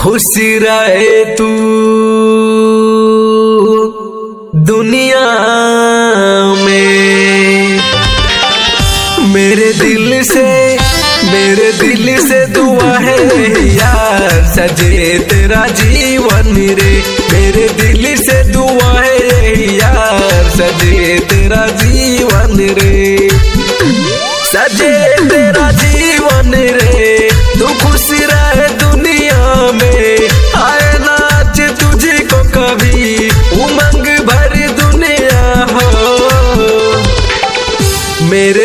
खुश रहे तू दुनिया में। मेरे दिल से दुआ है यार, सजे तेरा जीवन रे। मेरे दिल से दुआ है यार, सजे तेरा जीवन रे। सजे तेरा जीवन रे, तू खुश रहे दुनिया में। आए नाच तुझको कभी उमंग भर दुनिया हो। मेरे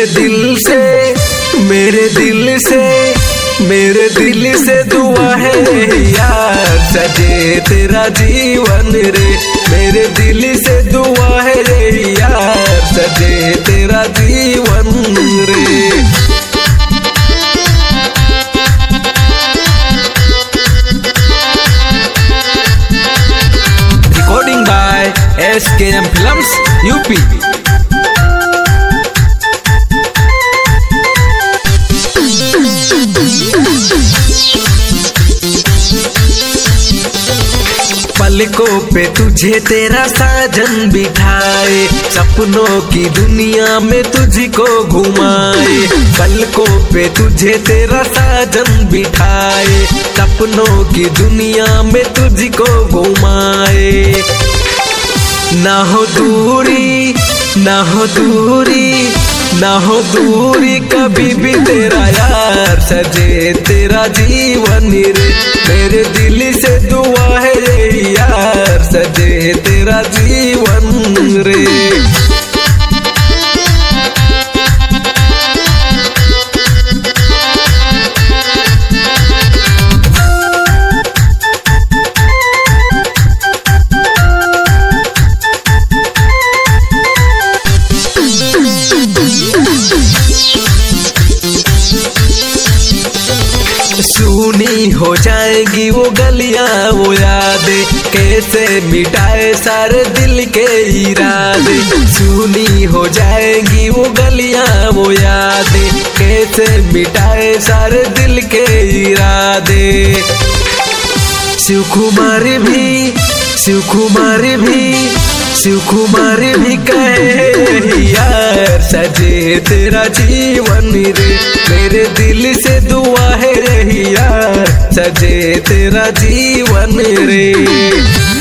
दिल से दुआ है यार, सजे तेरा जीवन रे। मेरे दिल से दुआ है यार, सजे तेरा जीवन रे। Recording by SKM Films, UP। पलकों पे तुझे तेरा साजन बिठाए, सपनों की दुनिया में तुझको घुमाए। पलकों पे तुझे तेरा साजन बिठाए, सपनों की दुनिया में तुझको घुमाए। ना हो दूरी, ना हो दूरी, ना हो दूरी कभी भी तेरा यार, सजे तेरा जीवन रे। मेरे दिल से दुआ है यार, सजे तेरा जीवन रे। सुनी हो जाएगी वो गलियां वो यादें, कैसे मिटाए सारे दिल के इरादे। सुनी हो जाएगी वो गलियां वो यादें, कैसे मिटाए सारे दिल के इरादे। शिव कुमार भी कहे यार, सजे तेरा जीवन रे। मेरे दिल से दुआ है यार, सजे तेरा जीवन रे।